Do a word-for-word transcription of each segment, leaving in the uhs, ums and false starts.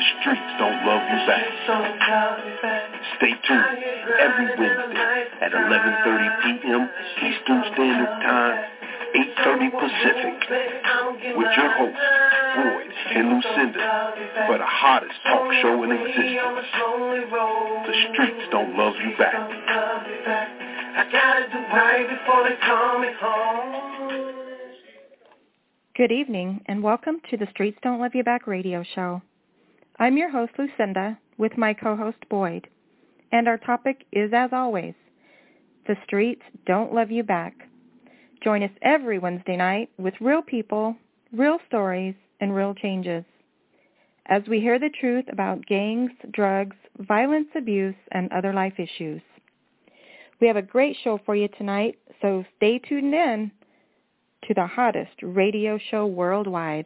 streets don't love you back. Stay tuned every Wednesday at eleven thirty p.m. Eastern Standard Time, eight thirty Pacific, with your hosts, Boyd and Lucinda, for the hottest talk show in existence. The streets don't love you back. I gotta do right before they call me home. Good evening, and welcome to the Streets Don't Love You Back radio show. I'm your host, Lucinda, with my co-host, Boyd, and our topic is, as always, the streets don't love you back. Join us every Wednesday night with real people, real stories, and real changes, as we hear the truth about gangs, drugs, violence, abuse, and other life issues. We have a great show for you tonight, so stay tuned in to the hottest radio show worldwide.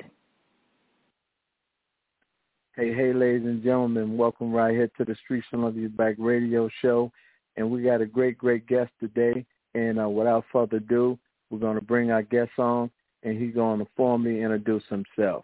Hey, hey, ladies and gentlemen, welcome right here to the Streets Don't Love You Back radio show. And we got a great, great guest today. And uh, without further ado, we're going to bring our guest on, and he's going to formally introduce himself.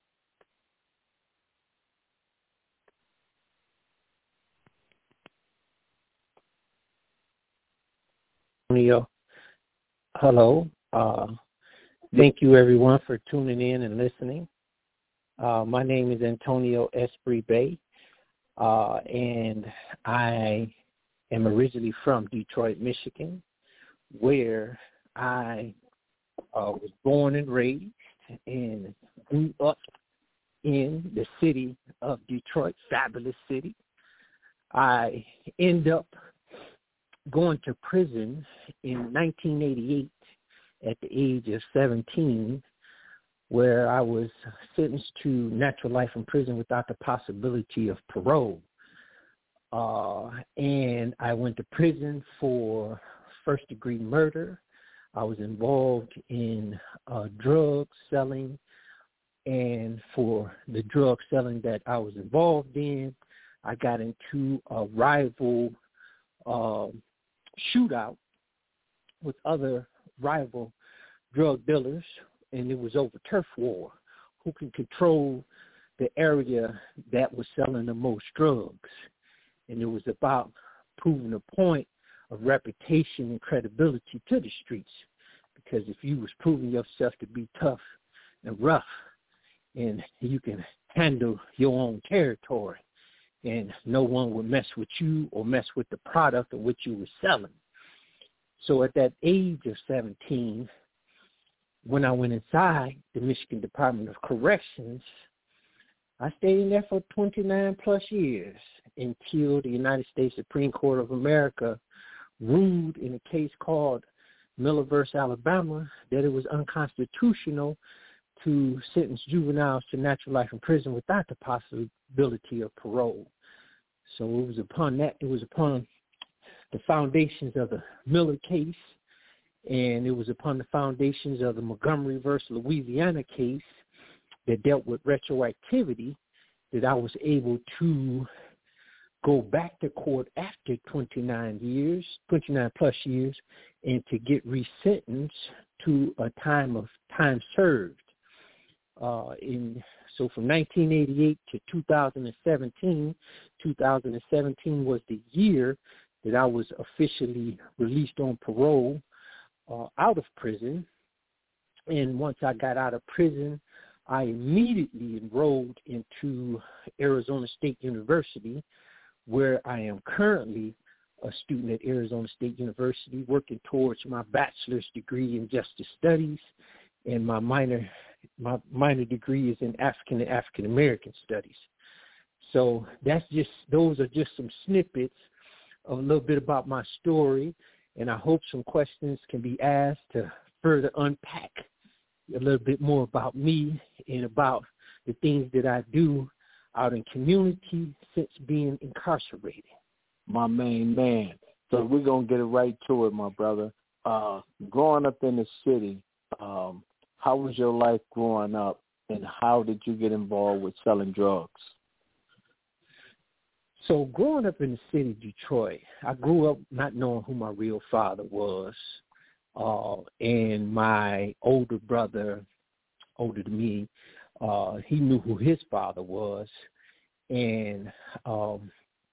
Antonio, hello. Uh, thank you, everyone, for tuning in and listening. Uh, my name is Antonio Esprit Bay, uh, and I am originally from Detroit, Michigan, where I uh, was born and raised and grew up in the city of Detroit, fabulous city. I ended up going to prison in nineteen eighty-eight at the age of seventeen, where I was sentenced to natural life in prison without the possibility of parole. Uh, and I went to prison for first-degree murder. I was involved in uh, drug selling, and for the drug selling that I was involved in, I got into a rival uh, shootout with other rival drug dealers, and it was over turf war. Who can control the area that was selling the most drugs? And it was about proving a point of reputation and credibility to the streets, because if you was proving yourself to be tough and rough, and you can handle your own territory, and no one would mess with you or mess with the product of which you were selling. So at that age of seventeen, when I went inside the Michigan Department of Corrections, I stayed in there for twenty-nine plus years until the United States Supreme Court of America ruled in a case called Miller versus Alabama that it was unconstitutional to sentence juveniles to natural life in prison without the possibility of parole. So it was upon that, it was upon the foundations of the Miller case, and it was upon the foundations of the Montgomery versus Louisiana case that dealt with retroactivity that I was able to go back to court after twenty-nine years, twenty-nine plus years, and to get resentenced to a time of time served. Uh, in so from nineteen eighty-eight to two thousand seventeen, two thousand seventeen was the year that I was officially released on parole uh, out of prison. And once I got out of prison, I immediately enrolled into Arizona State University, where I am currently a student at Arizona State University, working towards my bachelor's degree in justice studies, and my minor my minor degree is in African and African American studies. So that's just those are just some snippets of a little bit about my story, and I hope some questions can be asked to further unpack a little bit more about me and about the things that I do out in community since being incarcerated. My main man. So we're going to get it right to it, my brother. Uh, growing up in the city, um, how was your life growing up, and how did you get involved with selling drugs? So growing up in the city of Detroit, I grew up not knowing who my real father was. Uh, and my older brother, older than me, uh, he knew who his father was. and um,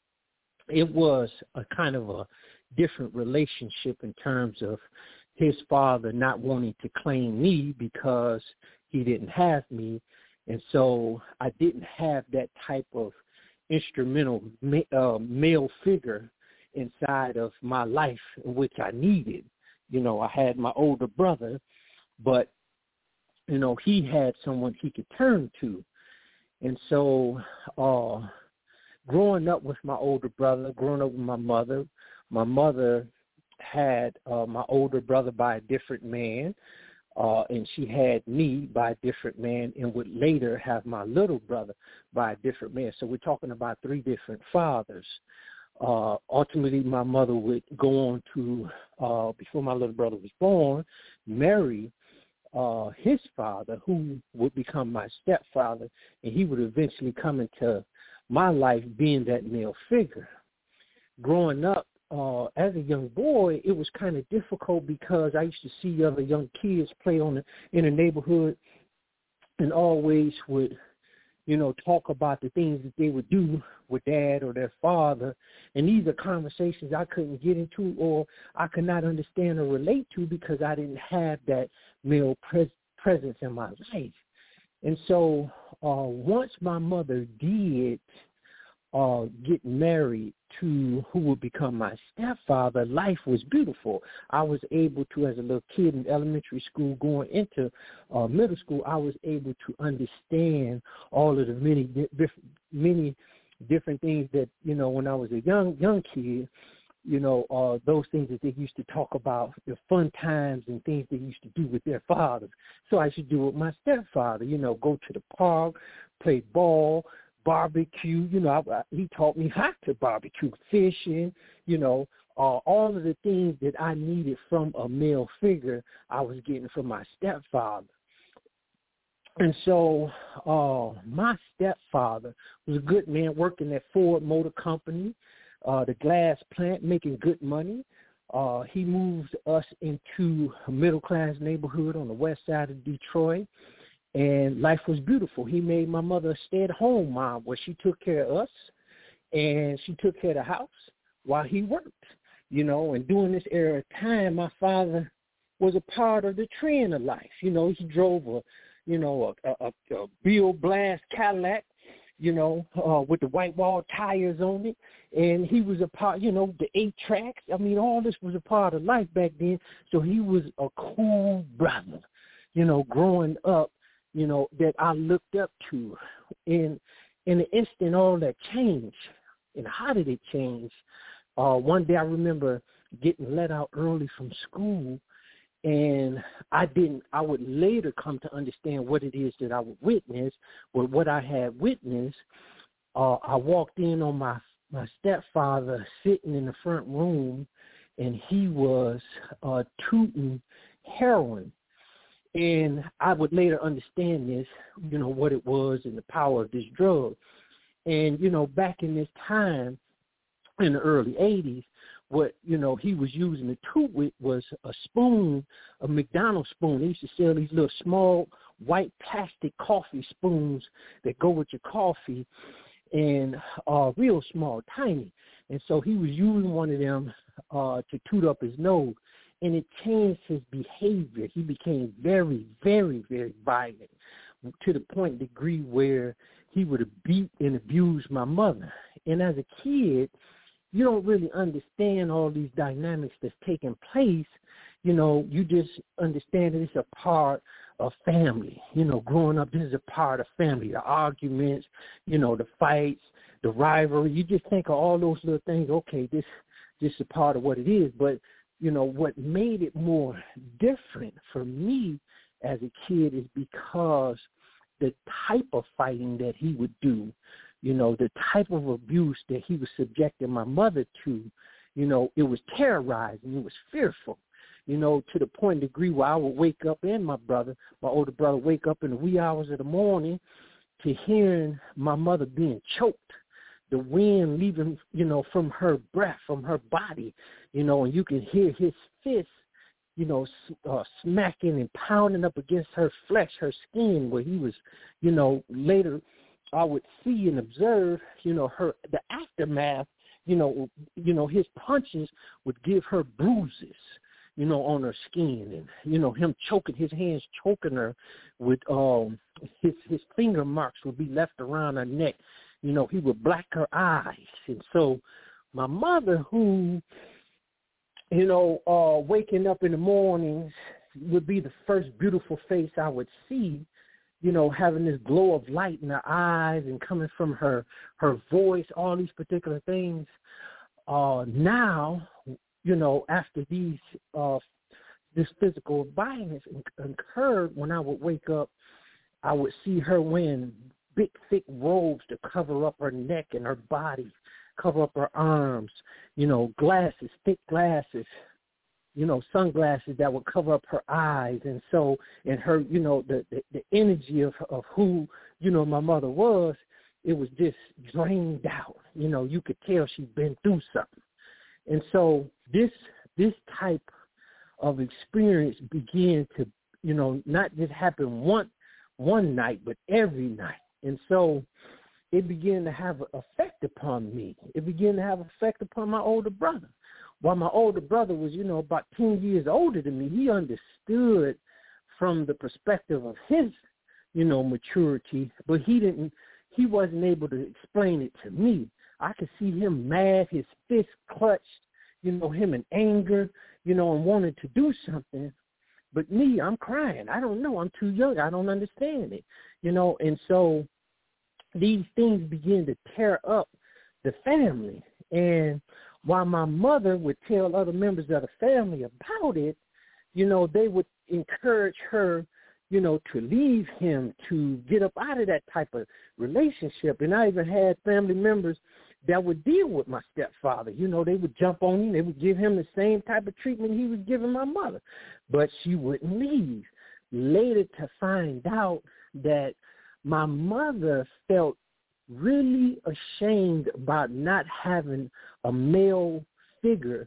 it was a kind of a different relationship in terms of his father not wanting to claim me because he didn't have me. And so I didn't have that type of instrumental uh, male figure inside of my life, which I needed. You know, I had my older brother, but, you know, he had someone he could turn to. And so uh, growing up with my older brother, growing up with my mother, my mother had uh, my older brother by a different man, uh, and she had me by a different man, and would later have my little brother by a different man. So we're talking about three different fathers. Uh, ultimately, my mother would go on to, uh, before my little brother was born, marry uh, his father, who would become my stepfather, and he would eventually come into my life being that male figure. Growing up, uh, as a young boy, it was kind of difficult because I used to see other young kids play on the, in the neighborhood, and always would, you know, talk about the things that they would do with dad or their father. And these are conversations I couldn't get into or I could not understand or relate to because I didn't have that male pres- presence in my life. And so uh, once my mother did uh, get married to who would become my stepfather, life was beautiful. I was able to, as a little kid in elementary school going into uh, middle school, I was able to understand all of the many, different, many different things that, you know, when I was a young young kid, you know, uh, those things that they used to talk about, the fun times and things they used to do with their fathers. So I should do with my stepfather, you know, go to the park, play ball, barbecue. You know, I, I, he taught me how to barbecue, fishing, you know, uh, all of the things that I needed from a male figure I was getting from my stepfather. And so uh, my stepfather was a good man working at Ford Motor Company, uh, the glass plant, making good money. Uh, he moved us into a middle-class neighborhood on the west side of Detroit, and life was beautiful. He made my mother a stay-at-home mom where she took care of us, and she took care of the house while he worked. You know, and during this era of time, my father was a part of the trend of life. You know, he drove a you know, a, a, a Bill Blast Cadillac, you know, uh, with the white wall tires on it. And he was a part, you know, the eight tracks. I mean, all this was a part of life back then. So he was a cool brother, you know, growing up, you know, that I looked up to. And in the instant, all that changed. And how did it change? Uh, one day I remember getting let out early from school, and I didn't, I would later come to understand what it is that I would witness. But what I had witnessed, uh, I walked in on my, my stepfather sitting in the front room, and he was uh, tooting heroin. And I would later understand this, you know, what it was and the power of this drug. And, you know, back in this time in the early eighties, what, you know, he was using to toot with was a spoon, a McDonald's spoon. They used to sell these little small white plastic coffee spoons that go with your coffee, and uh, real small, tiny. And so he was using one of them uh, to toot up his nose, and it changed his behavior. He became very, very, very violent to the point degree where he would beat and abuse my mother. And as a kid, you don't really understand all these dynamics that's taking place. You know, you just understand that it's a part of family. You know, growing up, this is a part of family. The arguments, you know, the fights, the rivalry. You just think of all those little things. Okay, this, this is a part of what it is. But, you know, what made it more different for me as a kid is because the type of fighting that he would do, you know, the type of abuse that he was subjecting my mother to, you know, it was terrorizing. It was fearful, you know, to the point degree where I would wake up, and my brother, my older brother, wake up in the wee hours of the morning to hearing my mother being choked, the wind leaving, you know, from her breath, from her body, you know, and you can hear his fists, you know, uh, smacking and pounding up against her flesh, her skin, where he was, you know, later I would see and observe, you know, her, the aftermath, you know, you know, his punches would give her bruises, you know, on her skin, and, you know, him choking, his hands choking her with, um, his, his finger marks would be left around her neck. You know, he would black her eyes. And so my mother, who, you know, uh, waking up in the mornings would be the first beautiful face I would see, you know, having this glow of light in her eyes and coming from her, her voice, all these particular things. Uh, now, you know, after these, uh, this physical violence occurred, when I would wake up, I would see her wearing big, thick robes to cover up her neck and her body, cover up her arms, you know, glasses, thick glasses, you know, sunglasses that would cover up her eyes. And so, and her, you know, the, the, the energy of, of who, you know, my mother was, it was just drained out. You know, you could tell she'd been through something. And so this, this type of experience began to, you know, not just happen one, one night, but every night. And so it began to have an effect upon me. It began to have an effect upon my older brother. While my older brother was, you know, about ten years older than me, he understood from the perspective of his, you know, maturity, but he didn't, he wasn't able to explain it to me. I could see him mad, his fist clutched, you know, him in anger, you know, and wanted to do something. But me, I'm crying. I don't know. I'm too young. I don't understand it, you know. And so these things begin to tear up the family. And while my mother would tell other members of the family about it, you know, they would encourage her, you know, to leave him, to get up out of that type of relationship. And I even had family members that would deal with my stepfather. You know, they would jump on him. They would give him the same type of treatment he was giving my mother. But she wouldn't leave. Later to find out that my mother felt really ashamed about not having a male figure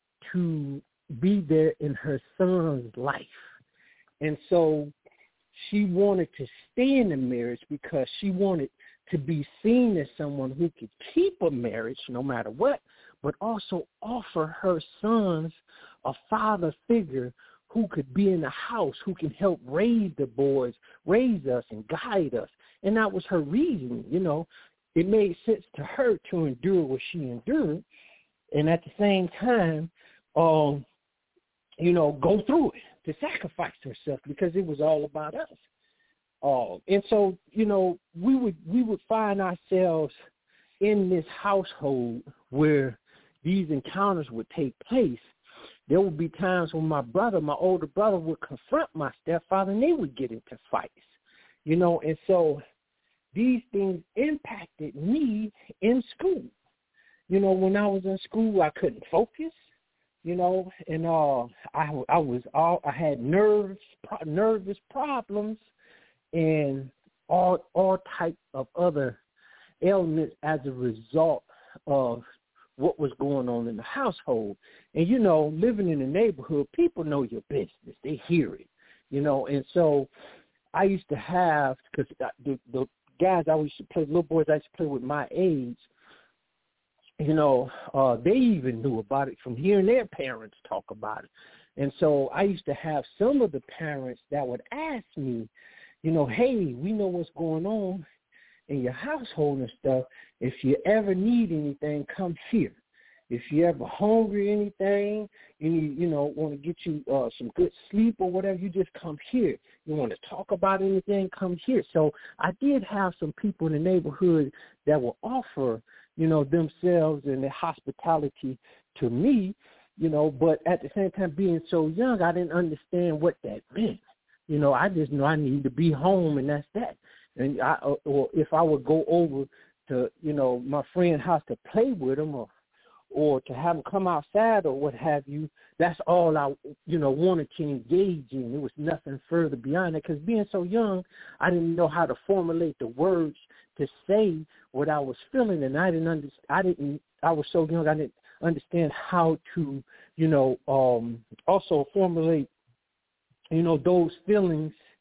to be there in her son's life. And so she wanted to stay in the marriage because she wanted to be seen as someone who could keep a marriage no matter what, but also offer her sons a father figure who could be in the house, who can help raise the boys, raise us and guide us. And that was her reason, you know. It made sense to her to endure what she endured, and at the same time, um, you know, go through it, to sacrifice herself, because it was all about us. Uh, and so, you know, we would we would find ourselves in this household where these encounters would take place. There would be times when my brother, my older brother, would confront my stepfather, and they would get into fights, you know. And so these things impacted me in school. You know, when I was in school, I couldn't focus, you know, and uh, I, I was all I had nerves, pro- nervous problems, and all all type of other ailments as a result of what was going on in the household. And, you know, living in the neighborhood, people know your business. They hear it, you know. And so I used to have, because the, the guys I used to play, little boys I used to play with my age, you know, uh, they even knew about it from hearing their parents talk about it. And so I used to have some of the parents that would ask me, you know, hey, we know what's going on in your household and stuff. If you ever need anything, come here. If you ever hungry or anything, you need, you know, want to get you uh, some good sleep or whatever, you just come here. You want to talk about anything, come here. So I did have some people in the neighborhood that will offer, you know, themselves and their hospitality to me, you know, but at the same time, being so young, I didn't understand what that meant. You know, I just know I need to be home, and that's that. And I, or if I would go over to, you know, my friend's house to play with them, or or to have them come outside or what have you, that's all I, you know, wanted to engage in. There was nothing further beyond that, because being so young, I didn't know how to formulate the words to say what I was feeling, and I didn't understand. I didn't. I was so young, I didn't understand how to, you know, um, also formulate, you know, those feelings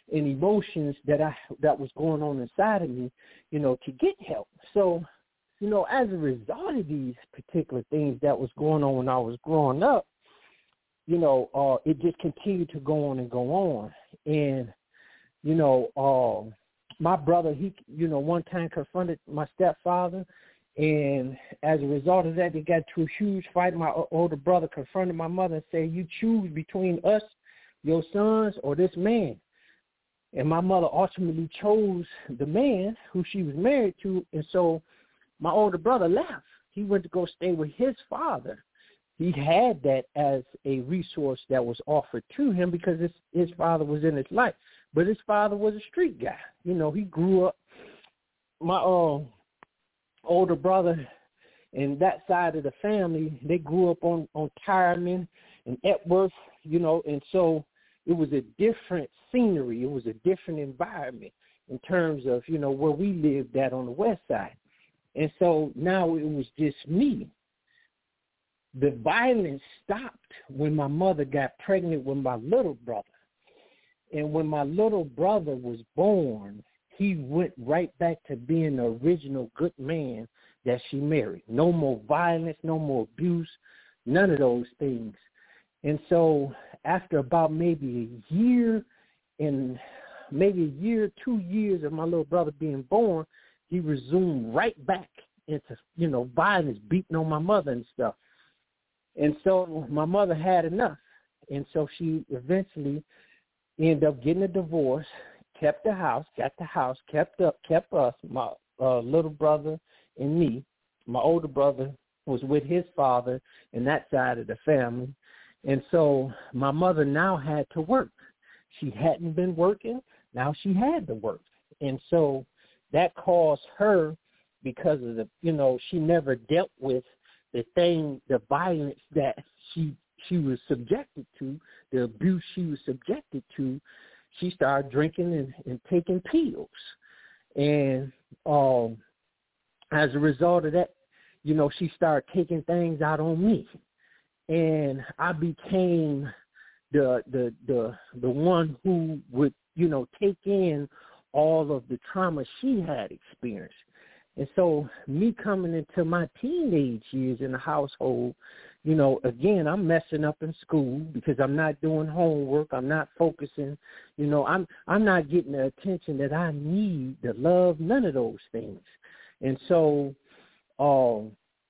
and emotions that I that was going on inside of me, you know, to get help. So, you know, as a result of these particular things that was going on when I was growing up, you know, uh, it just continued to go on and go on. And, you know, uh, my brother, he, you know, one time confronted my stepfather, and as a result of that, they got to a huge fight. My older brother confronted my mother and said, you choose between us, your sons, or this man. And my mother ultimately chose the man who she was married to, and so my older brother left. He went to go stay with his father. He had that as a resource that was offered to him because his, his father was in his life. But his father was a street guy. You know, he grew up, my uh, older brother and that side of the family, they grew up on, on Tireman and Epworth, you know, and so it was a different scenery. It was a different environment in terms of, you know, where we lived at on the west side. And so now it was just me. The violence stopped when my mother got pregnant with my little brother. And when my little brother was born, he went right back to being the original good man that she married. No more violence, no more abuse, none of those things. And so after about maybe a year and maybe a year, two years of my little brother being born, he resumed right back into, you know, violence, beating on my mother and stuff. And so my mother had enough. And so she eventually ended up getting a divorce, kept the house, got the house, kept up, kept us, my uh, little brother and me. My older brother was with his father and that side of the family. And so my mother now had to work. She hadn't been working. Now she had to work. And so that caused her, because of the, you know, she never dealt with the thing, the violence that she she was subjected to, the abuse she was subjected to. She started drinking and, and taking pills. And um, as a result of that, you know, she started taking things out on me. And I became the the the the one who would, you know, take in all of the trauma she had experienced. And so me coming into my teenage years in the household, you know, again, I'm messing up in school because I'm not doing homework. I'm not focusing. You know, I'm I'm not getting the attention that I need, the love, none of those things. And so um,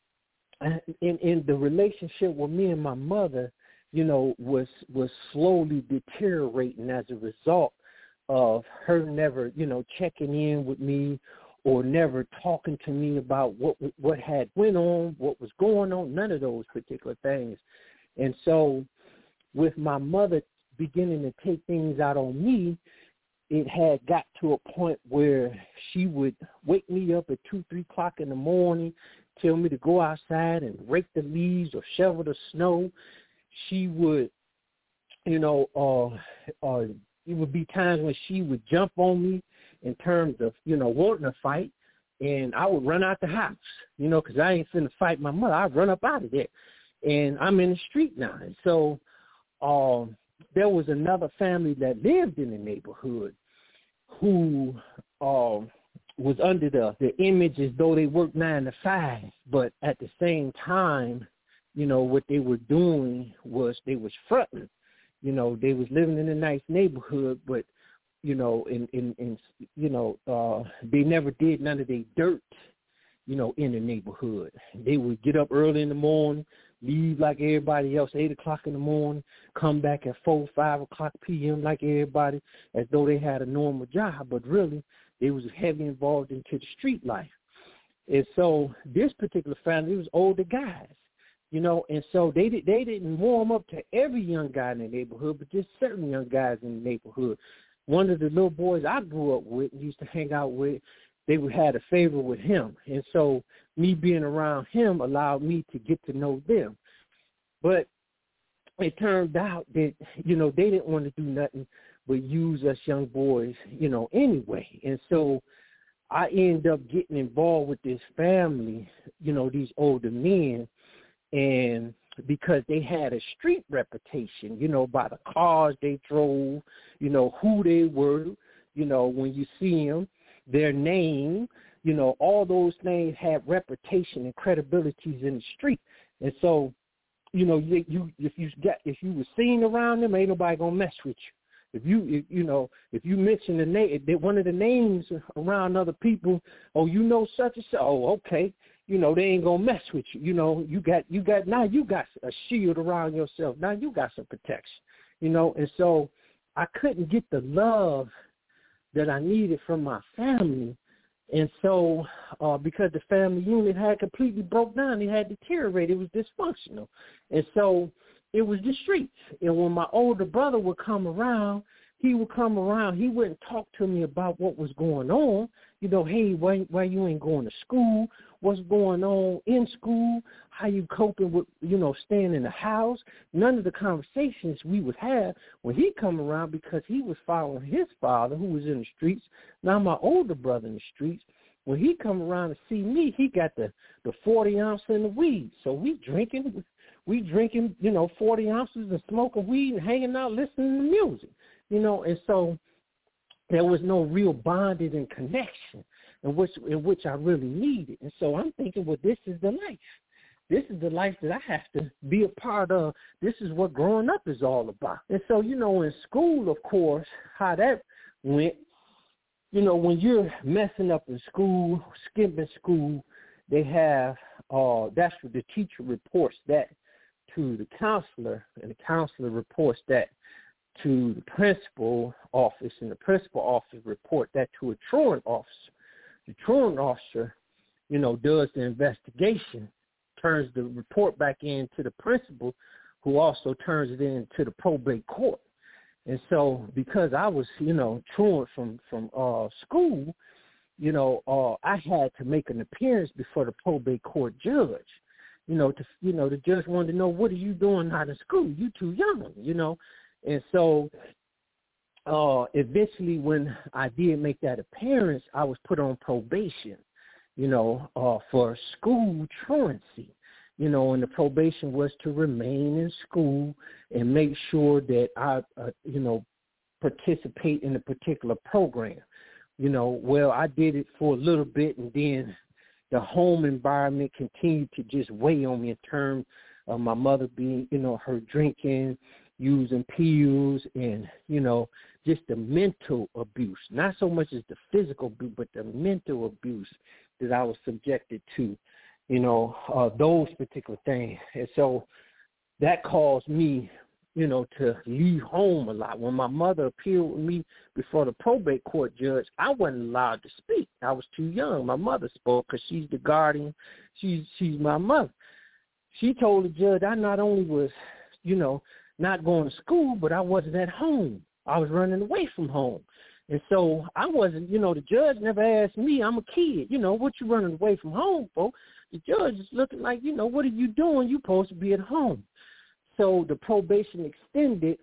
in, in the relationship with me and my mother, you know, was was slowly deteriorating as a result of her never, you know, checking in with me or never talking to me about what what had went on, what was going on, none of those particular things. And so with my mother beginning to take things out on me, it had got to a point where she would wake me up at two, three o'clock in the morning, tell me to go outside and rake the leaves or shovel the snow. She would, you know, uh, uh, it would be times when she would jump on me in terms of, you know, wanting to fight, and I would run out the house, you know, because I ain't finna fight my mother. I'd run up out of there, and I'm in the street now. And so um, there was another family that lived in the neighborhood who um, was under the, the image as though they worked nine to five, but at the same time, you know, what they were doing was they was fronting. You know, they was living in a nice neighborhood, but, you know, in, in, in you know, uh, they never did none of their dirt, you know, in the neighborhood. They would get up early in the morning, leave like everybody else, eight o'clock in the morning, come back at four, five o'clock p.m. like everybody, as though they had a normal job. But really, they was heavily involved into the street life. And so this particular family, it was older guys. You know, and so they did, they didn't warm up to every young guy in the neighborhood, but just certain young guys in the neighborhood. One of the little boys I grew up with and used to hang out with, they would had a favor with him. And so me being around him allowed me to get to know them. But it turned out that, you know, they didn't want to do nothing but use us young boys, you know, anyway. And so I ended up getting involved with this family, you know, these older men. And because they had a street reputation, you know, by the cars they drove, you know, who they were, you know, when you see them, their name, you know, all those things had reputation and credibilities in the street. And so, you know, you, you if you got if you were seen around them, ain't nobody gonna mess with you. If you if, you know if you mention the name, one of the names around other people, oh, you know such and such, oh, okay, you know they ain't gonna mess with you. You know you got you got now you got a shield around yourself. Now you got some protection. You know, and so I couldn't get the love that I needed from my family. And so uh, because the family unit had completely broke down, it had deteriorated, it was dysfunctional. And so it was the streets. And when my older brother would come around, he would come around, he wouldn't talk to me about what was going on. You know, hey, why, why you ain't going to school? What's going on in school? How you coping with, you know, staying in the house? None of the conversations we would have when he come around, because he was following his father who was in the streets. Now my older brother in the streets, when he come around to see me, he got the, the forty ounce in the weed. So we drinking, we drinking, you know, forty ounces and smoking weed and hanging out, listening to music, you know, and so there was no real bonding and connection in which in which I really needed. And so I'm thinking, well, this is the life. This is the life that I have to be a part of. This is what growing up is all about. And so, you know, in school, of course, how that went, you know, when you're messing up in school, skipping school, they have, uh, that's what the teacher reports that to the counselor, and the counselor reports that to the principal office, and the principal office report that to a truant officer. The truant officer, you know, does the investigation, turns the report back in to the principal, who also turns it in to the probate court. And so because I was, you know, truant from, from uh, school, you know, uh, I had to make an appearance before the probate court judge. You know, to, you know, the judge wanted to know, what are you doing out of school? You too young, you know. And so uh, eventually when I did make that appearance, I was put on probation, you know, uh, for school truancy. You know, and the probation was to remain in school and make sure that I, uh, you know, participate in a particular program. You know, well, I did it for a little bit, and then the home environment continued to just weigh on me in terms of my mother being, you know, her drinking, using pills, and, you know, just the mental abuse, not so much as the physical abuse, but the mental abuse that I was subjected to, you know, uh, those particular things. And so that caused me, you know, to leave home a lot. When my mother appeared with me before the probate court judge, I wasn't allowed to speak. I was too young. My mother spoke because she's the guardian. She's, she's my mother. She told the judge I not only was, you know, not going to school, but I wasn't at home. I was running away from home. And so I wasn't, you know, the judge never asked me, I'm a kid, you know, what you running away from home for? The judge is looking like, you know, what are you doing? You're supposed to be at home. So the probation extended,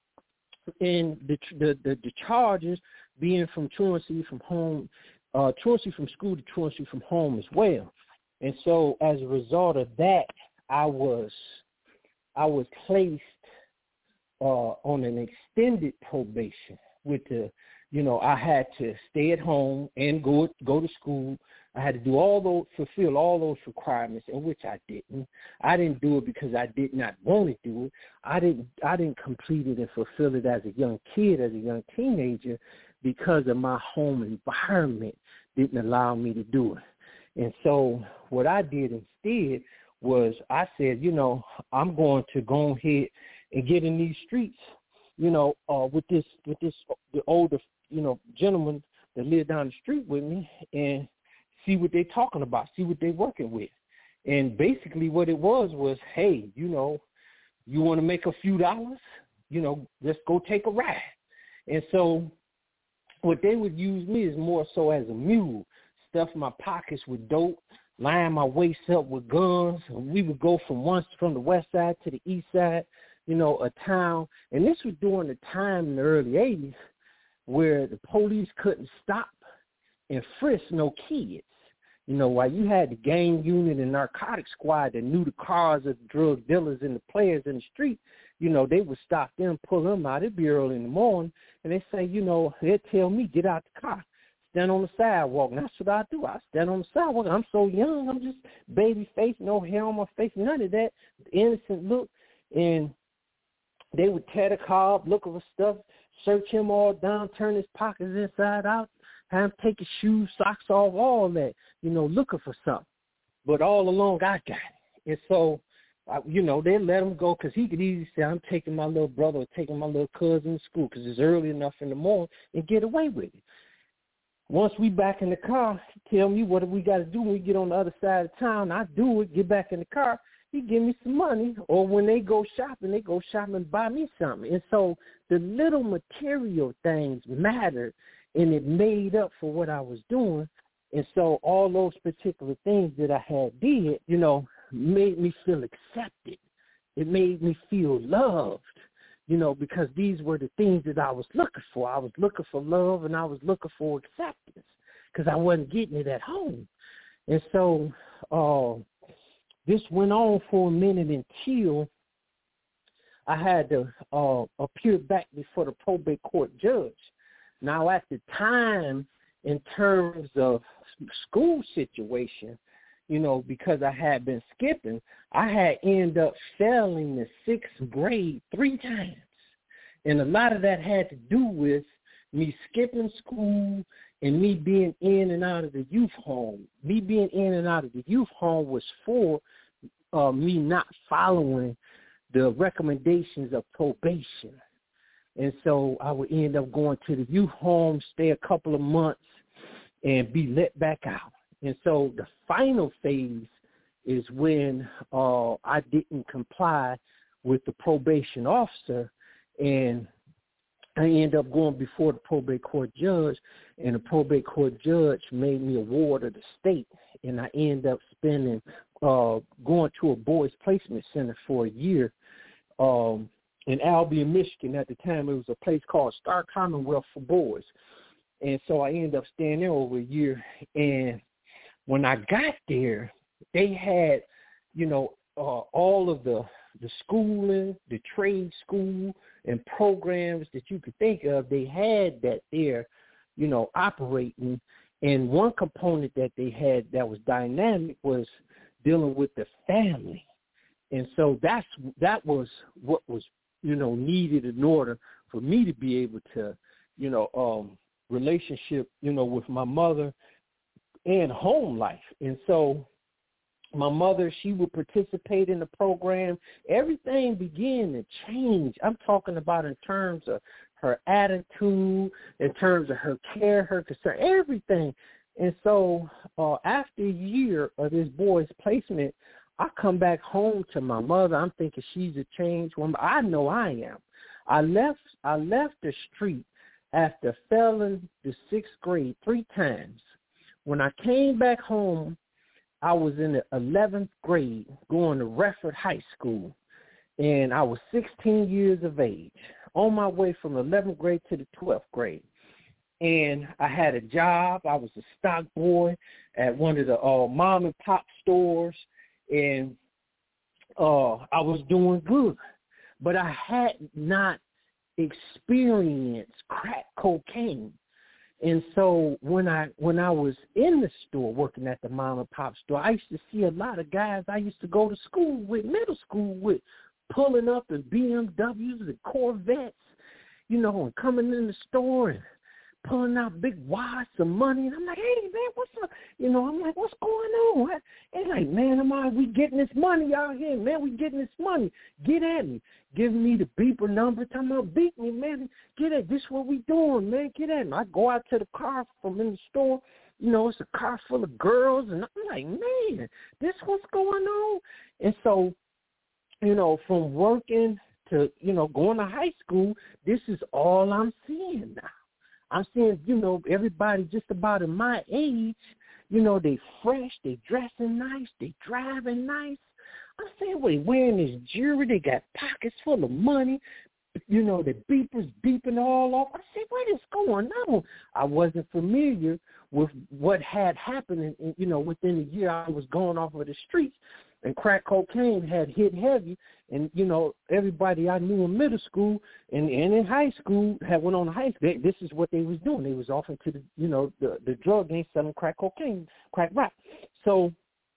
and the the, the, the charges being from truancy from home, uh, truancy from school to truancy from home as well. And so as a result of that, I was I was placed uh, on an extended probation with the, you know, I had to stay at home and go go to school. I had to do all those, fulfill all those requirements, in which I didn't. I didn't do it because I did not want to do it. I didn't. I didn't complete it and fulfill it as a young kid, as a young teenager, because of my home environment didn't allow me to do it. And so what I did instead was I said, you know, I'm going to go ahead and get in these streets, you know, uh, with this with this the older, you know, gentleman that lived down the street with me, and see what they're talking about, see what they're working with. And basically what it was was, hey, you know, you want to make a few dollars, you know, let's go take a ride. And so what they would use me is more so as a mule, stuff my pockets with dope, line my waist up with guns, and we would go from once from the west side to the east side, you know, a town. And this was during the time in the early eighties where the police couldn't stop and frisk no kids. You know, while you had the gang unit and narcotic squad that knew the cars of the drug dealers and the players in the street, you know, they would stop them, pull them out. It'd be early in the morning, and they say, you know, they'd tell me, get out the car, stand on the sidewalk. And that's what I do. I stand on the sidewalk. I'm so young. I'm just baby face, no hair on my face, none of that, innocent look. And they would tear the car up, look for stuff, search him all down, turn his pockets inside out, have him take his shoes, socks off, all that, you know, looking for something. But all along, I got it. And so, I, you know, they let him go because he could easily say, I'm taking my little brother or taking my little cousin to school because it's early enough in the morning and get away with it. Once we back in the car, tell me what we got to do when we get on the other side of town. I do it, get back in the car. He give me some money, or when they go shopping, they go shopping and buy me something. And so the little material things mattered, and it made up for what I was doing. And so all those particular things that I had did, you know, made me feel accepted. It made me feel loved, you know, because these were the things that I was looking for. I was looking for love, and I was looking for acceptance because I wasn't getting it at home. And so uh, this went on for a minute until I had to uh, appear back before the probate court judge. Now, at the time, in terms of school situation, you know, because I had been skipping, I had ended up failing the sixth grade three times. And a lot of that had to do with me skipping school and me being in and out of the youth home. Me being in and out of the youth home was for uh, me not following the recommendations of probation. And so I would end up going to the youth home, stay a couple of months, and be let back out. And so the final phase is when uh, I didn't comply with the probation officer, and I ended up going before the probate court judge, and the probate court judge made me a ward of the state, and I ended up spending, uh, going to a boys placement center for a year um, in Albion, Michigan. At the time, it was a place called Star Commonwealth for boys. And so I ended up staying there over a year, and when I got there, they had, you know, uh, all of the the schooling, the trade school, and programs that you could think of. They had that there, you know, operating. And one component that they had that was dynamic was dealing with the family. And so that's that was what was, you know, needed in order for me to be able to, you know, um, relationship, you know, with my mother and home life. And so my mother, she would participate in the program. Everything began to change. I'm talking about in terms of her attitude, in terms of her care, her concern, everything. And so uh, after a year of this boy's placement, I come back home to my mother. I'm thinking she's a changed woman. I know I am. I left, I left the street after failing the sixth grade three times. When I came back home, I was in the eleventh grade going to Redford High School, and I was sixteen years of age, on my way from eleventh grade to the twelfth grade. And I had a job. I was a stock boy at one of the uh, mom and pop stores, and uh, I was doing good. But I had not experienced crack cocaine. And so when I when I was in the store working at the mom and pop store, I used to see a lot of guys I used to go to school with, middle school with, pulling up in B M Ws and Corvettes, you know, and coming in the store and pulling out big wads of money. And I'm like, hey, man, what's up? You know, I'm like, what's going on? And like, man, am I, we getting this money out here, man. We getting this money. Get at me. Giving me the beeper number. Talking about beat me, man. Get at this. What we doing, man. Get at me. I go out to the car from in the store. You know, it's a car full of girls. And I'm like, man, this what's going on? And so, you know, from working to, you know, going to high school, this is all I'm seeing now. I'm seeing, you know, everybody just about in my age, you know, they fresh, they dressing nice, they driving nice. I'm saying, wait, wearing this jewelry, they got pockets full of money, you know, the beepers beeping all off. I said, what is going on? I wasn't familiar with what had happened, and, and, you know, within a year I was going off of the streets, and crack cocaine had hit heavy, and, you know, everybody I knew in middle school and, and in high school had went on to high school. They, this is what they was doing. They was off into the, you know, the, the drug game selling crack cocaine, crack rock. So,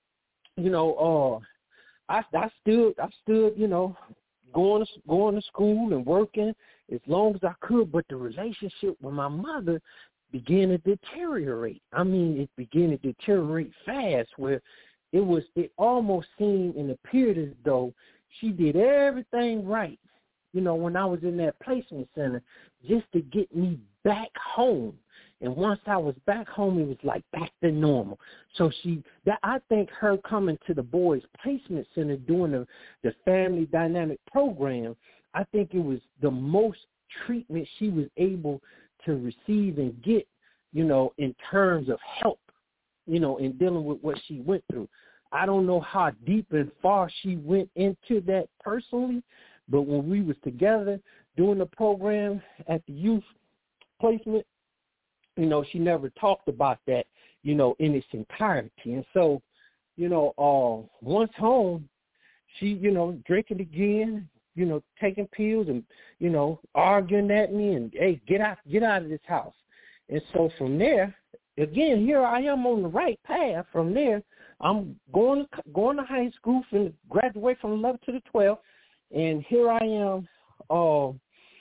you know, uh, I, I stood, I stood, you know, going to, going to school and working as long as I could, but the relationship with my mother began to deteriorate. I mean, it began to deteriorate fast, where it was, it almost seemed and appeared as though she did everything right, you know, when I was in that placement center, just to get me back home. And once I was back home, it was like back to normal. So she, that I think her coming to the boys' placement center doing the, the family dynamic program, I think it was the most treatment she was able to receive and get, you know, in terms of help, you know, in dealing with what she went through. I don't know how deep and far she went into that personally, but when we was together doing the program at the youth placement, you know, she never talked about that, you know, in its entirety. And so, you know, uh, once home, she, you know, drinking again, you know, taking pills and, you know, arguing at me and, hey, get out, get out of this house. And so from there, again, here I am on the right path. From there, I'm going to, going to high school, finna graduate from eleven to the twelve, and here I am uh,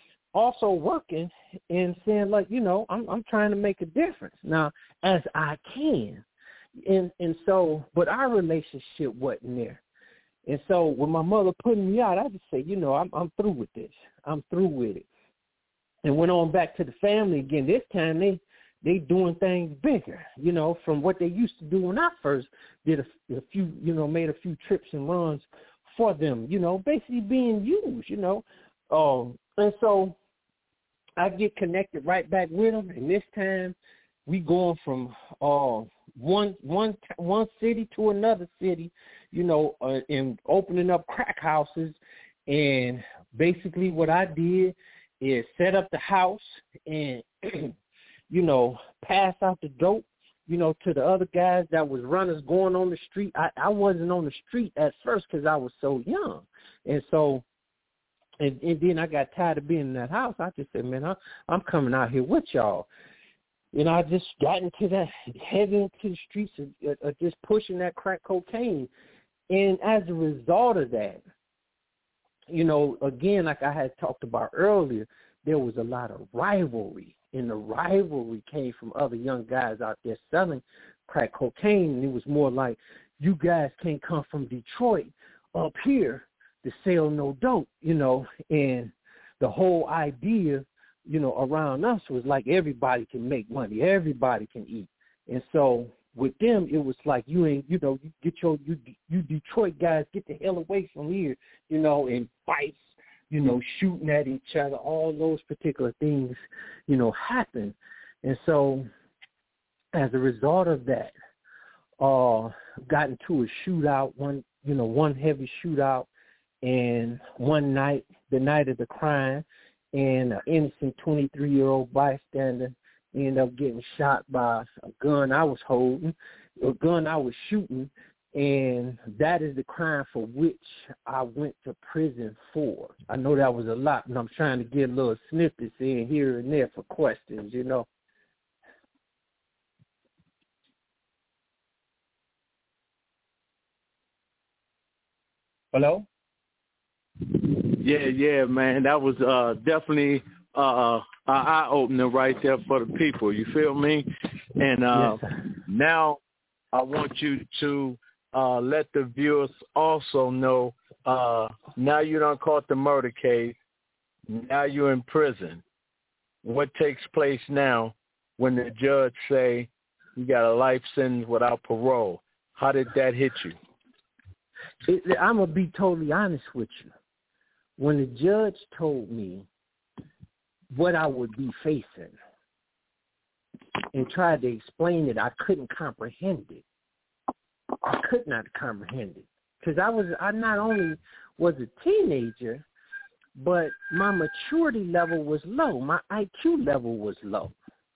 also working and saying, like, you know, I'm, I'm trying to make a difference now as I can. And and so, but our relationship wasn't there. And so when my mother putting me out, I just say, you know, I'm I'm through with this. I'm through with it. And went on back to the family again. This time they they doing things bigger, you know, from what they used to do when I first did a, a few, you know, made a few trips and runs for them, you know, basically being used, you know. Um, and so I get connected right back with them. And this time we going from uh, one one one city to another city, you know, uh, and opening up crack houses. And basically what I did is set up the house and, you know, pass out the dope, you know, to the other guys that was runners going on the street. I, I wasn't on the street at first because I was so young. And so, and, and then I got tired of being in that house. I just said, man, I, I'm coming out here with y'all. You know, I just got into that, heavy into the streets of, of just pushing that crack cocaine. And as a result of that, you know, again, like I had talked about earlier, there was a lot of rivalry. And the rivalry came from other young guys out there selling crack cocaine. And it was more like, you guys can't come from Detroit up here to sell no dope, you know. And the whole idea, you know, around us was like everybody can make money. Everybody can eat. And so with them, it was like, you ain't, you know, you get your, you, you Detroit guys, get the hell away from here, you know, and fights, you know, shooting at each other, all those particular things, you know, happen. And so as a result of that, uh, got into a shootout, one, you know, one heavy shootout, and one night, the night of the crime, and an innocent twenty-three-year-old bystander ended up getting shot by a gun I was holding, a gun I was shooting, and that is the crime for which I went to prison for. I know that was a lot, and I'm trying to get little snippets in here and there for questions, you know. Hello? Yeah, yeah, man. That was uh, definitely uh, an eye-opener right there for the people. You feel me? And uh, yes, now I want you to uh, let the viewers also know, uh, now you done caught the murder case. Now you're in prison. What takes place now when the judge say you got a life sentence without parole? How did that hit you? It, I'm going to be totally honest with you. When the judge told me what I would be facing and tried to explain it, I couldn't comprehend it. I could not comprehend it because I was I not only was a teenager, but my maturity level was low. My I Q level was low.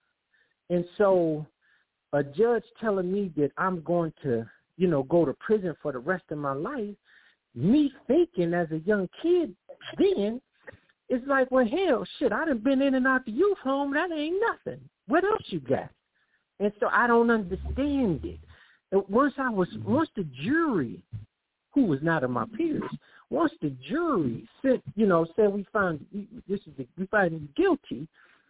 And so a judge telling me that I'm going to, you know, go to prison for the rest of my life, me thinking as a young kid then, it's like, well, hell, shit, I done been in and out the youth home. That ain't nothing. What else you got? And so I don't understand it. And once I was, once the jury, who was not of my peers, once the jury said, you know, said we found this is the, we find you guilty,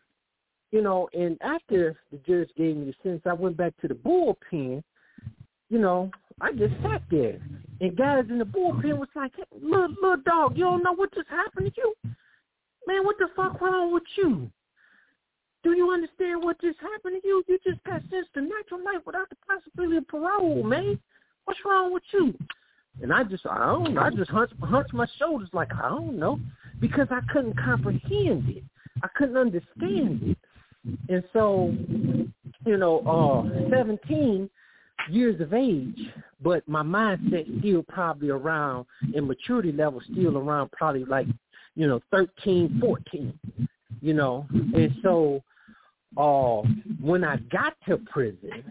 you know, and after the judge gave me the sentence, I went back to the bullpen. You know, I just sat there, and guys in the bullpen was like, hey, little, little dog, you don't know what just happened to you? Man, what the fuck wrong with you? Do you understand what just happened to you? You just got sentenced to natural life without the possibility of parole, man. What's wrong with you? And I just, I don't know, I just hunched, hunched my shoulders like, I don't know, because I couldn't comprehend it. I couldn't understand it. And so, you know, uh, seventeen years of age, but my mindset still probably around, and maturity level still around probably like, you know, thirteen, fourteen, you know. And so uh, when I got to prison,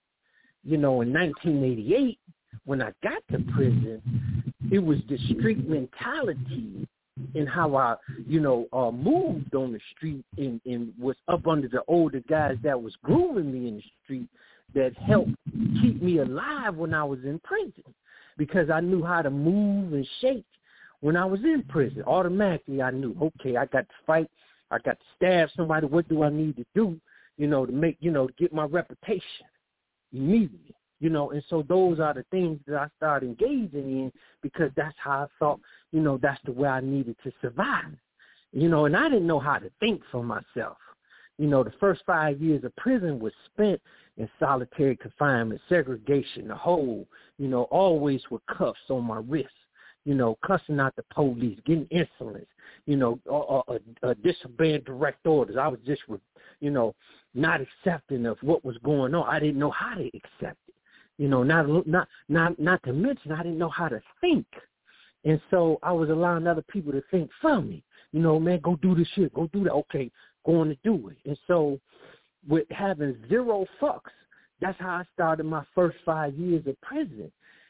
you know, in nineteen eighty-eight, when I got to prison, it was the street mentality and how I, you know, uh, moved on the street and, and was up under the older guys that was grooming me in the street that helped keep me alive when I was in prison, because I knew how to move and shake when I was in prison. Automatically I knew, okay, I got to fight, I got to stab somebody, what do I need to do, you know, to make, you know, to get my reputation immediately. You know, and so those are the things that I started engaging in, because that's how I thought, you know, that's the way I needed to survive. You know, and I didn't know how to think for myself. You know, the first five years of prison was spent in solitary confinement, segregation, the whole, you know, always with cuffs on my wrist, you know, cussing out the police, getting insolence, you know, or, or, or disobeying direct orders. I was just, you know, not accepting of what was going on. I didn't know how to accept it. You know, not not not not to mention I didn't know how to think. And so I was allowing other people to think for me. You know, man, go do this shit, go do that. Okay, going to do it. And so with having zero fucks, that's how I started my first five years of prison.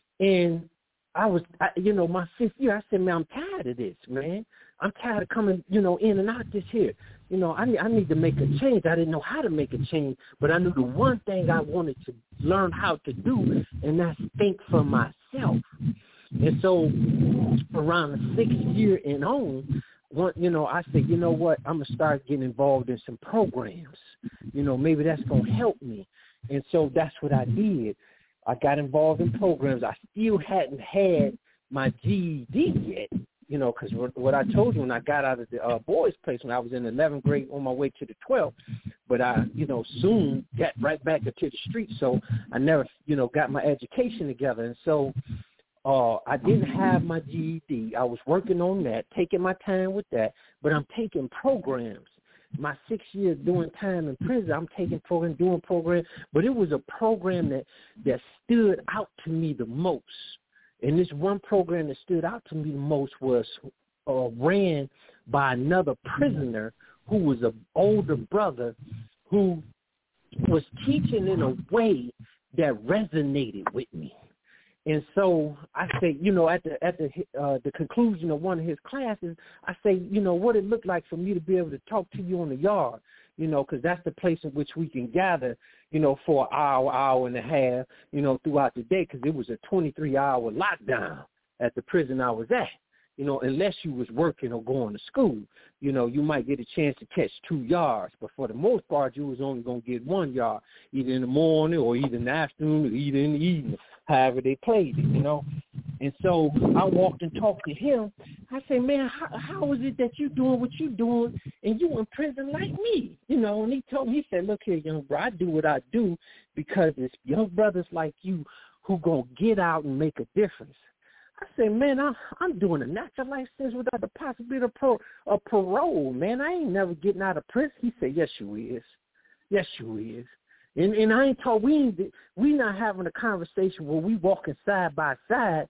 And I was, I, you know, my fifth year, I said, man, I'm tired of this, man. I'm tired of coming, you know, in and out this here. You know, I need, I need to make a change. I didn't know how to make a change, but I knew the one thing I wanted to learn how to do, and that's think for myself. And so around the sixth year and on, one, you know, I said, you know what, I'm going to start getting involved in some programs. You know, maybe that's going to help me. And so that's what I did. I got involved in programs. I still hadn't had my G E D yet, you know, because what I told you when I got out of the uh, boys' place when I was in eleventh grade on my way to the twelfth, but I, you know, soon got right back into the street. So I never, you know, got my education together. And so uh, I didn't have my G E D. I was working on that, taking my time with that, but I'm taking programs. My six years doing time in prison, I'm taking program, doing program, but it was a program that, that stood out to me the most. And this one program that stood out to me the most was uh, ran by another prisoner who was an older brother who was teaching in a way that resonated with me. And so I say, you know, at the at the uh, the conclusion of one of his classes, I say, you know, what it looked like for me to be able to talk to you in the yard, you know, because that's the place in which we can gather, you know, for an hour, hour and a half, you know, throughout the day, because it was a twenty-three hour lockdown at the prison I was at. You know, unless you was working or going to school, you know, you might get a chance to catch two yards. But for the most part, you was only going to get one yard, either in the morning or either in the afternoon or either in the evening, however they played it, you know. And so I walked and talked to him. I said, man, how, how is it that you doing what you doing and you in prison like me? You know, and he told me, he said, look here, young bro, I do what I do because it's young brothers like you who going to get out and make a difference. I said, man, I'm, I'm doing a natural life sentence without the possibility of, pro, of parole, man. I ain't never getting out of prison. He said, yes, you is. Yes, you is. And, and I ain't told, we ain't, we not having a conversation where we walking side by side.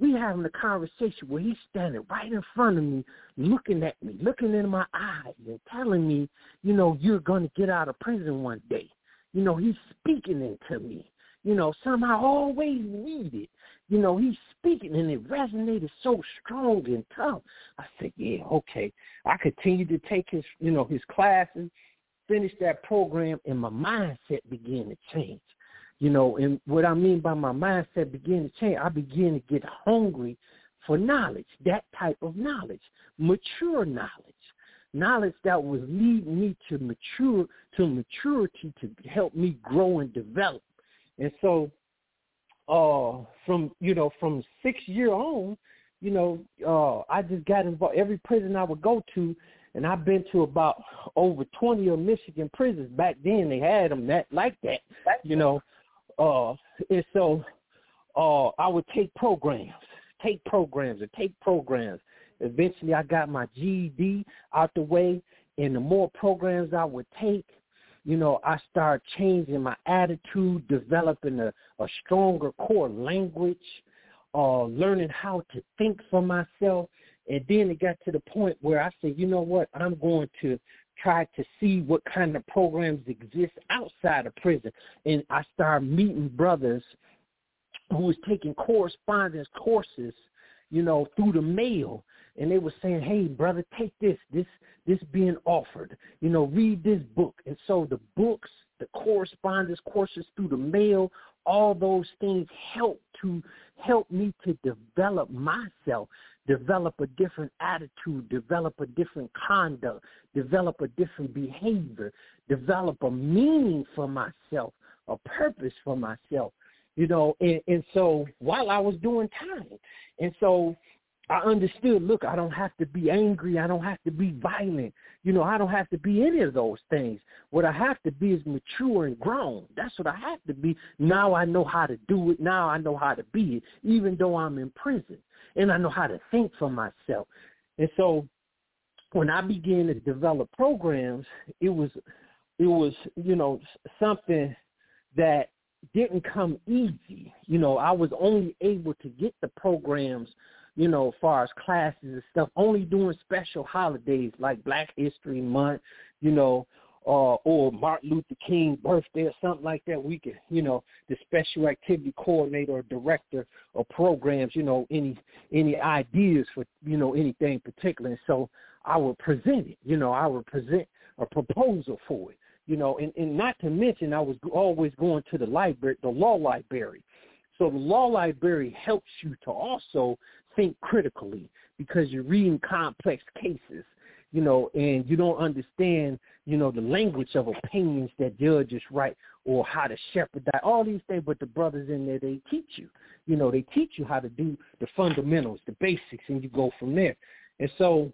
we having a conversation where he's standing right in front of me, looking at me, looking in my eyes and telling me, you know, you're going to get out of prison one day. You know, he's speaking into me. You know, somehow I always read it. You know, he's speaking, and it resonated so strong and tough. I said, yeah, okay. I continued to take his, you know, his classes, finish that program, and my mindset began to change. You know, and what I mean by my mindset began to change, I began to get hungry for knowledge, that type of knowledge, mature knowledge, knowledge that was leading me to mature, to maturity, to help me grow and develop. And so, uh, from, you know, from six year on, you know, uh, I just got involved. Every prison I would go to, and I've been to about over twenty of Michigan prisons. Back then they had them that like that, you know. Uh, and so uh, I would take programs, take programs, and take programs. Eventually I got my G E D out the way, and the more programs I would take, you know, I started changing my attitude, developing a, a stronger core language, uh, learning how to think for myself. And then it got to the point where I said, you know what, I'm going to try to see what kind of programs exist outside of prison. And I started meeting brothers who was taking correspondence courses, you know, through the mail. And they were saying, hey, brother, take this, this, this being offered, you know, read this book. And so the books, the correspondence courses through the mail, all those things help to help me to develop myself, develop a different attitude, develop a different conduct, develop a different behavior, develop a meaning for myself, a purpose for myself, you know. And, and so while I was doing time, and so I understood, look, I don't have to be angry. I don't have to be violent. You know, I don't have to be any of those things. What I have to be is mature and grown. That's what I have to be. Now I know how to do it. Now I know how to be it, even though I'm in prison. And I know how to think for myself. And so when I began to develop programs, it was, it was, you know, something that didn't come easy. You know, I was only able to get the programs, you know, as far as classes and stuff, only during special holidays like Black History Month, you know, uh, or Martin Luther King birthday or something like that. We could, you know, the special activity coordinator or director of programs, you know, any any ideas for, you know, anything particular. And so I would present it, you know, I would present a proposal for it, you know, and, and not to mention I was always going to the library, the law library. So the law library helps you to also think critically because you're reading complex cases, you know, and you don't understand, you know, the language of opinions that judges write or how to shepherd that, all these things. But the brothers in there, they teach you, you know, they teach you how to do the fundamentals, the basics, and you go from there. And so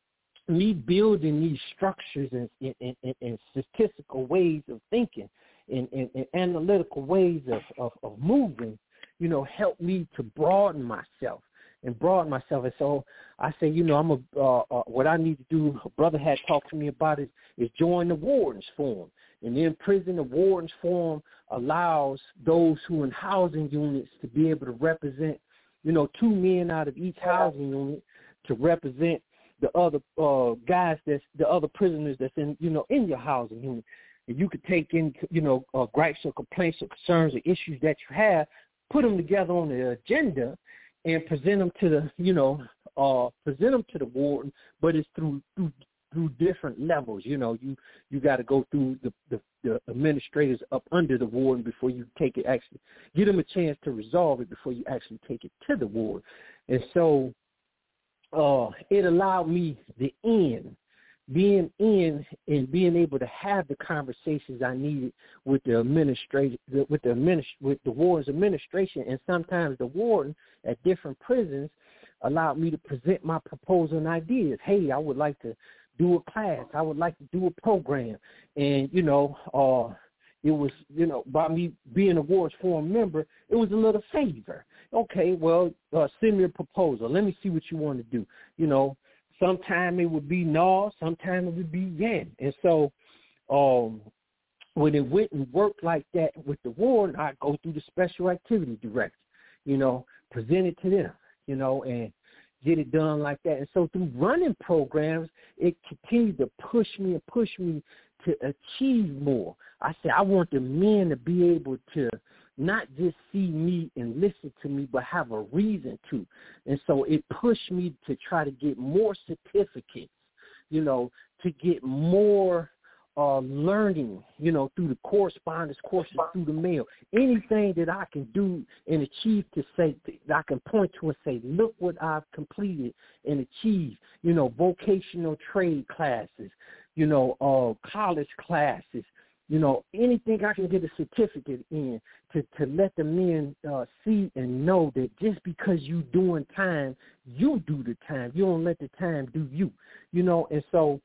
me building these structures and, and, and, and statistical ways of thinking and, and, and analytical ways of, of, of moving, you know, helped me to broaden myself and broaden myself. And so I say, you know, I'm a, uh, uh, what I need to do, a brother had talked to me about it, is join the Wardens Forum. And in prison, the Wardens Forum allows those who are in housing units to be able to represent, you know, two men out of each housing unit to represent the other uh, guys, that's the other prisoners that's in, you know, in your housing unit. And you could take in, you know, uh, gripes or complaints or concerns or issues that you have, put them together on the agenda and present them to the, you know, uh, present them to the warden, but it's through through, through different levels. You know, you, you got to go through the, the, the administrators up under the warden before you take it, actually give them a chance to resolve it before you actually take it to the warden. And so uh, it allowed me the end, being in and being able to have the conversations I needed with the administrator, with the administ- with the warden's administration, and sometimes the warden at different prisons allowed me to present my proposal and ideas. Hey, I would like to do a class. I would like to do a program, and you know, uh, it was, you know, by me being a Wardens Forum member, it was a little favor. Okay, well, uh, send me a proposal. Let me see what you want to do. You know. Sometimes it would be no, sometimes it would be yeah. And so um, when it went and worked like that with the warden, I'd go through the special activity director, you know, present it to them. you know, and get it done like that. And so through running programs, it continued to push me and push me to achieve more. I said, I want the men to be able to not just see me and listen to me, but have a reason to. And so it pushed me to try to get more certificates, you know, to get more uh, learning, you know, through the correspondence courses, through the mail, anything that I can do and achieve to say, that I can point to and say, look what I've completed and achieved, you know, vocational trade classes, you know, uh, college classes, you know, anything I can get a certificate in to, to let the men uh, see and know that just because you doing time, you do the time. You don't let the time do you, you know. And so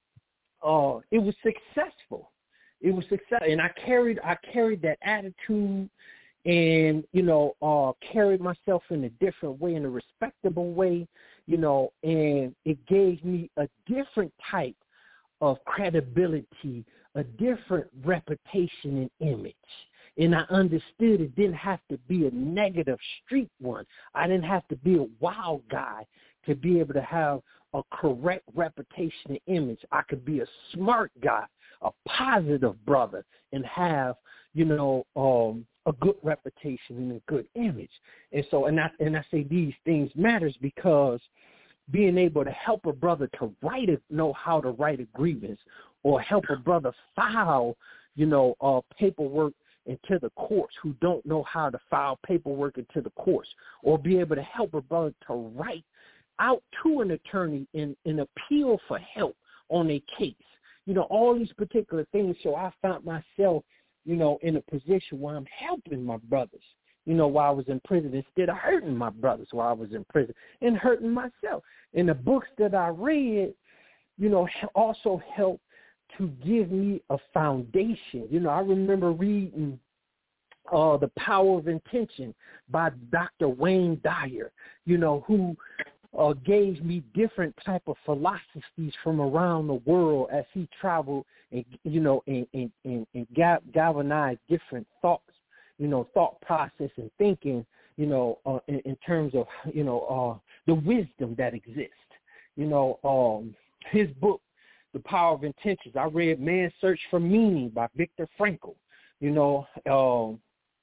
uh, it was successful. It was successful, and I carried I carried that attitude, and you know, uh, carried myself in a different way, in a respectable way, you know, and it gave me a different type of credibility, a different reputation and image. And I understood it didn't have to be a negative street one. I didn't have to be a wild guy to be able to have a correct reputation and image. I could be a smart guy, a positive brother, and have, you know, um, a good reputation and a good image. And so, and I, and I say these things matters because being able to help a brother to write it, know how to write a grievance, or help a brother file, you know, uh, paperwork into the courts who don't know how to file paperwork into the courts, or be able to help a brother to write out to an attorney and, and appeal for help on a case. You know, all these particular things. So I found myself, you know, in a position where I'm helping my brothers, you know, while I was in prison, instead of hurting my brothers while I was in prison and hurting myself. And the books that I read, you know, also helped to give me a foundation. You know, I remember reading uh, The Power of Intention by Doctor Wayne Dyer, you know, who uh, gave me different type of philosophies from around the world as he traveled and, you know, and, and, and, and galvanized different thoughts, you know, thought process and thinking, you know, uh, in, in terms of, you know, uh, the wisdom that exists. You know, um, his book, The Power of Intentions, I read Man's Search for Meaning by Viktor Frankl. You know, um,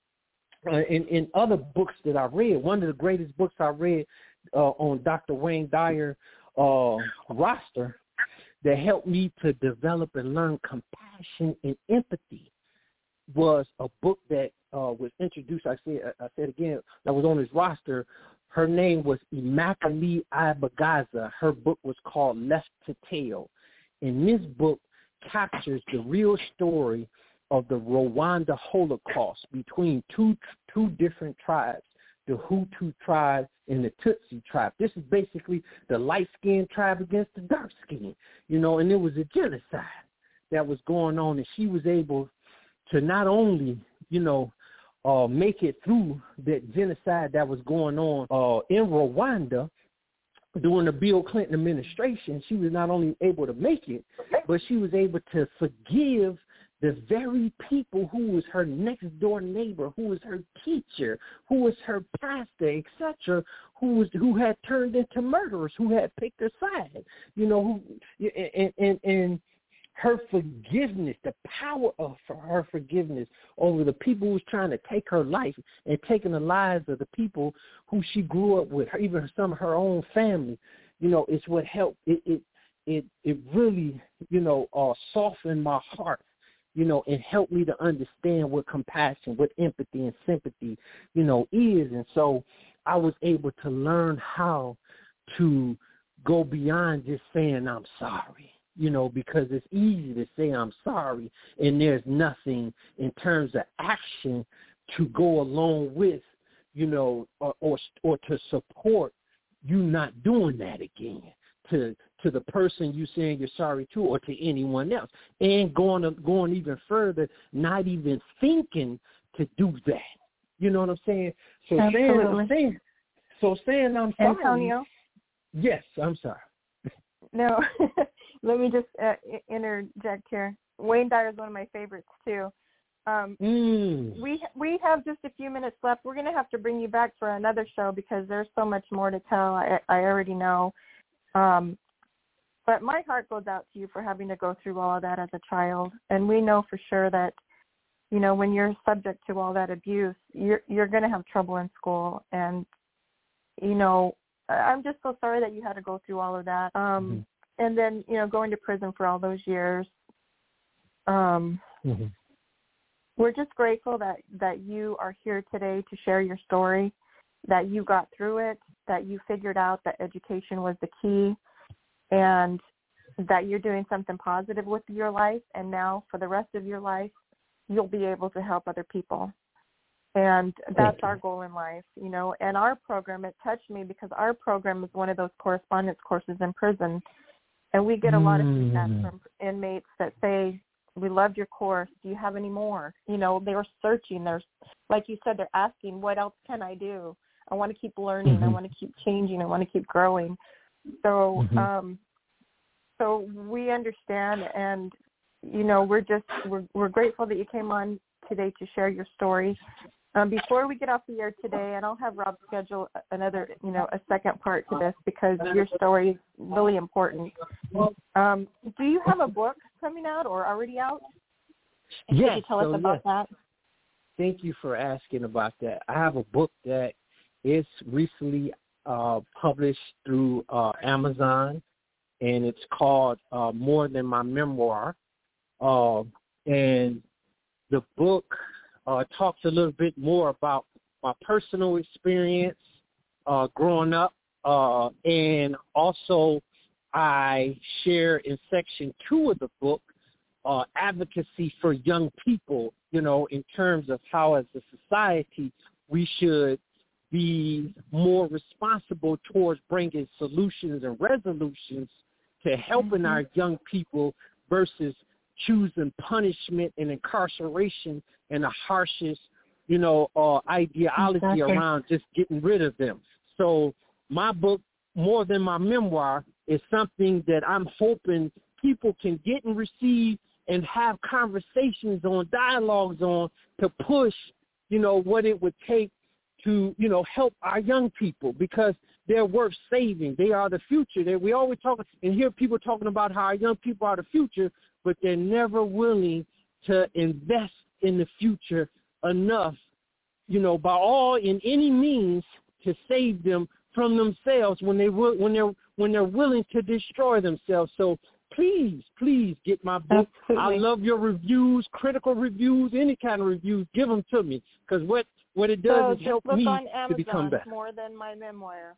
uh, in, in other books that I read, one of the greatest books I read uh, on Doctor Wayne Dyer uh, roster that helped me to develop and learn compassion and empathy was a book that uh, was introduced. I said, I said again, that was on his roster. Her name was Immaculée Abagaza. Her book was called Left to Tell. And this book captures the real story of the Rwanda Holocaust between two two different tribes, the Hutu tribe and the Tutsi tribe. This is basically the light-skinned tribe against the dark-skinned, you know, and it was a genocide that was going on, and she was able to not only, you know, uh, make it through that genocide that was going on uh, in Rwanda during the Bill Clinton administration. She was not only able to make it, but she was able to forgive the very people who was her next-door neighbor, who was her teacher, who was her pastor, et cetera, who was who had turned into murderers, who had picked her side, you know, who and and, and her forgiveness, the power of her forgiveness over the people who was trying to take her life and taking the lives of the people who she grew up with, even some of her own family, you know, it's what helped. It it it, it really, you know, uh, softened my heart, you know, and helped me to understand what compassion, what empathy and sympathy, you know, is. And so I was able to learn how to go beyond just saying I'm sorry. You know, because it's easy to say I'm sorry, and there's nothing in terms of action to go along with, you know, or or, or to support you not doing that again to to the person you saying you're sorry to, or to anyone else, and going going even further, not even thinking to do that. You know what I'm saying? So Absolutely. saying, I'm saying, so saying I'm sorry. Antonio? Yes, I'm sorry. No, let me just uh, interject here. Wayne Dyer is one of my favorites too. Um, mm. we we have just a few minutes left. We're going to have to bring you back for another show because there's so much more to tell. I, I already know. Um, but my heart goes out to you for having to go through all of that as a child. And we know for sure that, you know, when you're subject to all that abuse, you're you're going to have trouble in school. And, you know, I'm just so sorry that you had to go through all of that. Um, mm-hmm. And then, you know, going to prison for all those years. Um, mm-hmm. We're just grateful that, that you are here today to share your story, that you got through it, that you figured out that education was the key, and that you're doing something positive with your life. And now for the rest of your life, you'll be able to help other people. And that's our goal in life, you know. And our program, it touched me because our program is one of those correspondence courses in prison. And we get a lot of feedback from inmates that say, we loved your course. Do you have any more? You know, they were searching. They're, like you said, they're asking, what else can I do? I want to keep learning. Mm-hmm. I want to keep changing. I want to keep growing. So, mm-hmm. um, so we understand, and you know, we're just we're we're grateful that you came on today to share your story. Um, before we get off the air today, and I'll have Rob schedule another, you know, a second part to this because your story is really important. Um, do you have a book coming out or already out? And yes. Could you tell so us about yes. that? Thank you for asking about that. I have a book that is recently uh, published through uh, Amazon, and it's called uh, More Than My Memoir. Uh, and the book uh, talks a little bit more about my personal experience uh, growing up, uh, and also I share in section two of the book uh, advocacy for young people, you know, in terms of how as a society we should be more responsible towards bringing solutions and resolutions to helping mm-hmm. our young people versus choosing punishment and incarceration and the harshest, you know, uh, ideology exactly. around just getting rid of them. So my book, More Than My Memoir, is something that I'm hoping people can get and receive and have conversations on, dialogues on, to push, you know, what it would take to, you know, help our young people, because they're worth saving. They are the future. They, we always talk and hear people talking about how our young people are the future, but they're never willing to invest in the future enough, you know, by all in any means to save them from themselves when they will, when they're when they're willing to destroy themselves. So please, please get my book. Absolutely. I love your reviews, critical reviews, any kind of reviews. Give them to me, because what what it does so is help look me on Amazon, to become better. More Than My Memoir.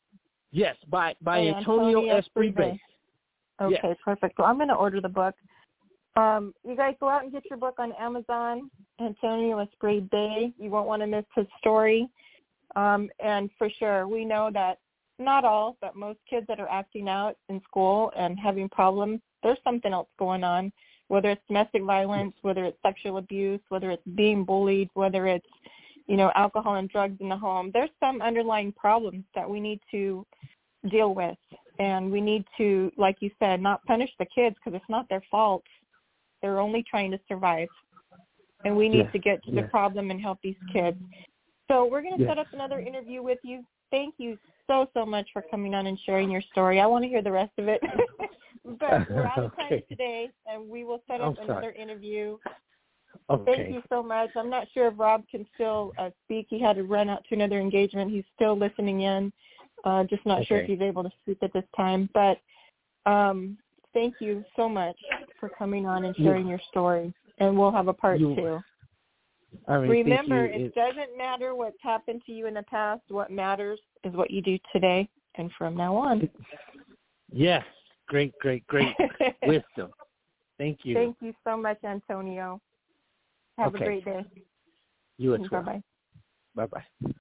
Yes, by by hey, Antonio, Antonio Esprit Bay. Okay, yes. Perfect. So I'm going to order the book. Um, you guys go out and get your book on Amazon, Antonio Esprit Bay. You won't want to miss his story. Um, and for sure, we know that not all, but most kids that are acting out in school and having problems, there's something else going on, whether it's domestic violence, whether it's sexual abuse, whether it's being bullied, whether it's, you know, alcohol and drugs in the home. There's some underlying problems that we need to deal with. And we need to, like you said, not punish the kids because it's not their fault. They're only trying to survive. And we need yes. to get to yes. the problem and help these kids. So we're going to yes. set up another interview with you. Thank you so, so much for coming on and sharing your story. I want to hear the rest of it. But we're out of time okay. today, and we will set up I'm another sorry. interview. Okay. Thank you so much. I'm not sure if Rob can still uh, speak. He had to run out to another engagement. He's still listening in. Uh, just not okay. sure if he's able to speak at this time. But um, thank you so much for coming on and sharing you, your story. And we'll have a part you, two. I mean, Remember, you, it, it doesn't matter what's happened to you in the past. What matters is what you do today and from now on. Yes. Great, great, great wisdom. Thank you. Thank you so much, Antonio. Have okay. a great day. You as well. Bye-bye. Bye-bye.